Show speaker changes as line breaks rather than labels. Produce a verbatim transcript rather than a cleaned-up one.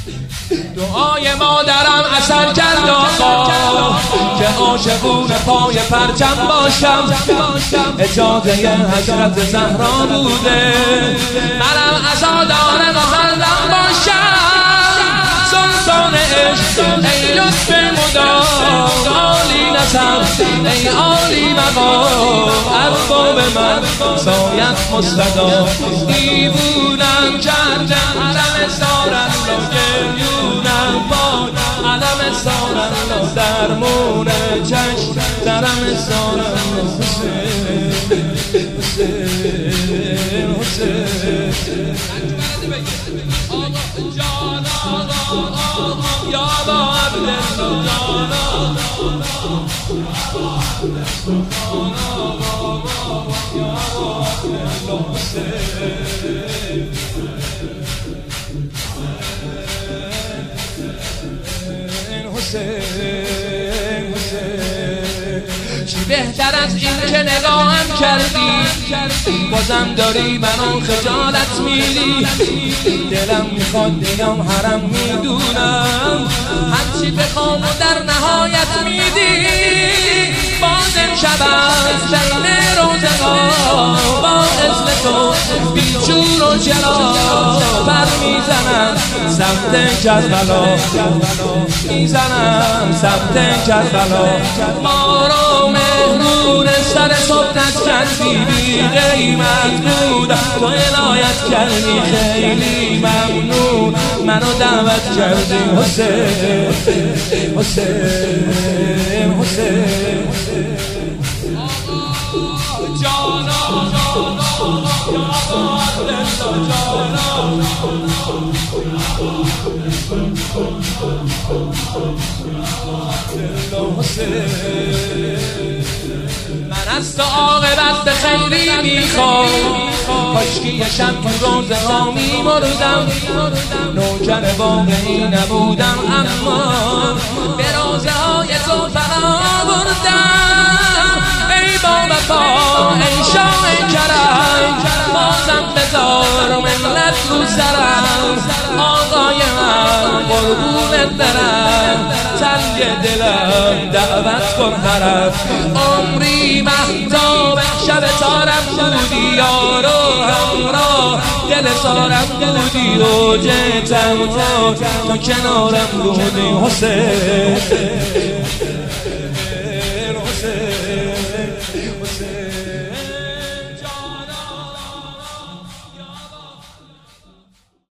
دعای مادرم اثر کرد آقا که عاشقونه پای پرچم باشم. اجازه حضرت زهرا بوده منم عزادار محرم باشم. سلطان عشق ای لطف مدام عالی نسب ای عالی مقام ارباب من سایت مستدام. دیوونم کردم علم سارن را گریونم باد علم سارن را درمون چشم درم سارن را حسین حسین حسین جان آقا یا با عبدالله جان حسین حسین چی بهتر از این که نگاهم کردی بازم داری منو خجالت میدی. دلم میخواد دیگم حرم میدونم هرچی بخوام و در نهایت میدی. باز امشب از بین روزگار با اسم تو بیچور و چرا بر میزنم سمت کربلا میزنم سمت کربلا. ما رو مهمون سر صبحت کردی بی قیمت بود تو عنایت کردی خیلی ممنون منو دعوت کردی. حسین حسین حسین جانا من از تو عاقبت به خیری میخوام کاشکی یه شب تو روزه ها میمردم. نوکر واقعی نبودم اما به روزه های تو فنا بردم. ای با وفا ای شاه کرم بازم بذار منت رو سرم. آقای من قربونت برم تنگ دلم دعوت کن طرف. عمری مهتاب شب تارم بودی یارو همراه دل سارم بودی و جتم تو کنارم بودی. حسین